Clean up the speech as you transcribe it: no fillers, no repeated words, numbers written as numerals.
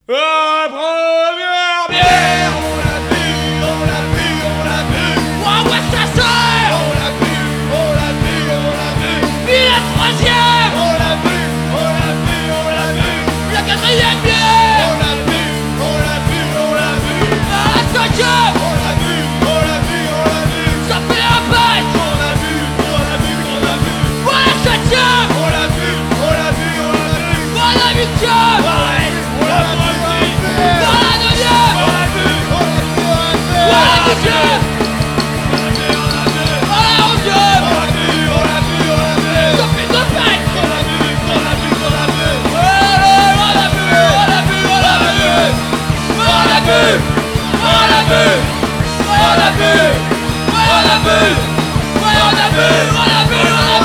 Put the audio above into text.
La première bière, On l'a vu, on l'a vu, on l'a vu. Oh ouais ça sort. On l'a vu, on l'a vu, on l'a vu. Puis la troisième. On l'a vu, on l'a vu, on l'a vu. La quatrième bière. On l'a vu, on l'a vu, on l'a vu. La cinquième. On l'a vu, on l'a vu, on l'a vu. Ça fait un batch. On l'a vu, on l'a vu, on l'a vu. Oh la septième. On l'a vu, on l'a vu, on l'a vu. Oh la huitième. On l'a vu, on l'a vu. Oh la neuvième. On l'a vu, on l'a vu, on l'a vu. Oh la dixième. On l'a vu, on l'a vu. Oh la onzième. On l'a vu, on l'a vu, on l'a vu. Ça fait deux packs. On l'a vu, on l'a vu, on l'a vu. On l'a vu, on l'a vu, on l'a vu. On l'a vu, on l'a vu, on l'a vu, on l'a vu, on l'a vu, on l'a vu, on l'a vu.